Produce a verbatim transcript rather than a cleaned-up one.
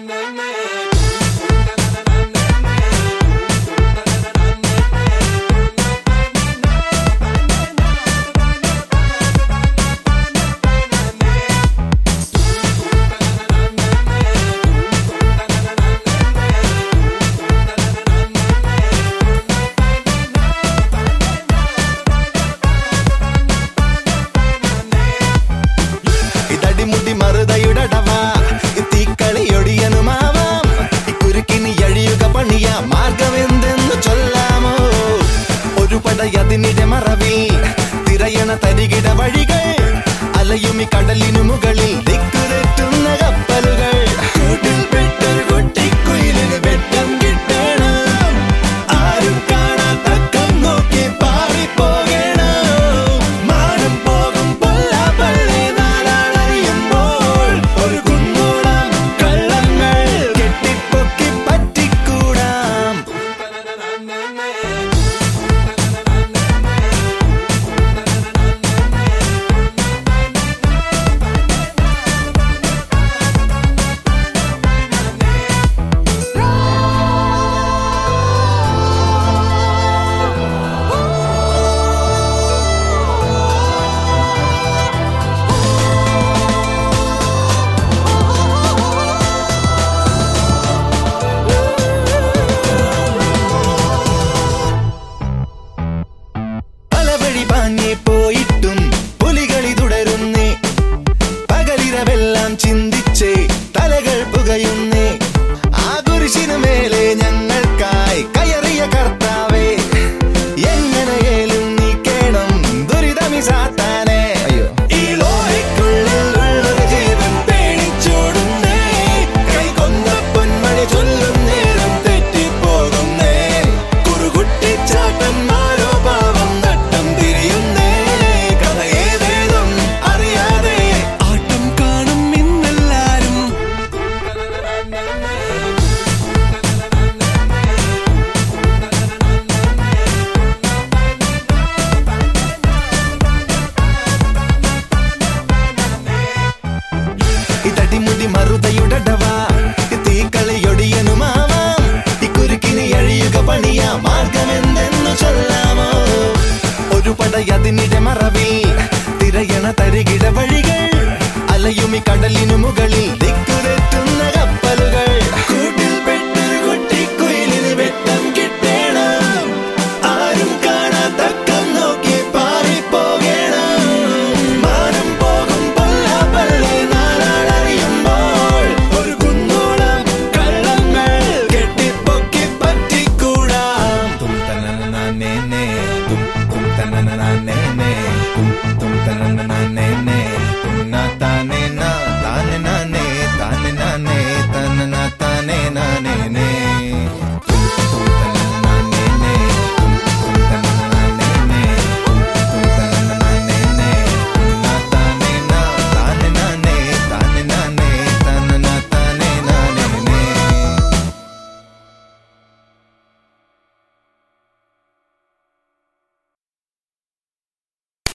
തരികിട വഴികൾ അലയുമി കടലിനു മുകളിൽ ദിക്കുതെറ്റുന്ന കപ്പലുകൾ കൂട്ടിൽ പെട്ടൊരു കുട്ടിക്കുയിലിന് വെട്ടം കിട്ടണം ആരും കാണാത്തക്കം നോക്കി പാറിപ്പോകണം മാനം പോകും പൊല്ലാപ്പള്ളി നാലാളറിയുമ്പോൾ ഒരു കുന്നോളം കള്ളങ്ങൾ കെട്ടിപ്പൊക്കി പറ്റിക്കൂടാം. പോയിട്ടും പുലികളി തുടരുന്നേ പകലിരവെല്ലാം ചിന്തിച്ചേ തലകൾ പുകയുന്നേ ആ കുരിശിനു മേലെ ഞങ്ങൾക്കായി കയറിയ കർത്താവേ എങ്ങനെയേലും നീക്കേണം ദുരിതമി സാത്താനെ. ഈ ലോഹയ്ക്കുള്ളിൽ ഉള്ളൊരു ജീവൻ പേടിച്ചോടുന്നേ കൈ കൊന്ന പൊന്മണി ചൊല്ലും നേരം തെറ്റിപ്പോകുന്നേ കുറുകുട്ടിച്ചാട്ടന്മാരോ പാവം നട്ടം തിരിയുന്നേ തടിമുടി മറുതയുടടവാ തീക്കളിയൊടിയനുമാവാം ഈ കുരുക്കിന് എഴിയുക പണിയ മാർഗമെന്തെന്നു ചൊല്ലാമോ ഒരു പടയതിനിടെ മറവിൽ തിരയണ തരികിട വഴികൾ അലയുമി കടലിനു മുകളിൽ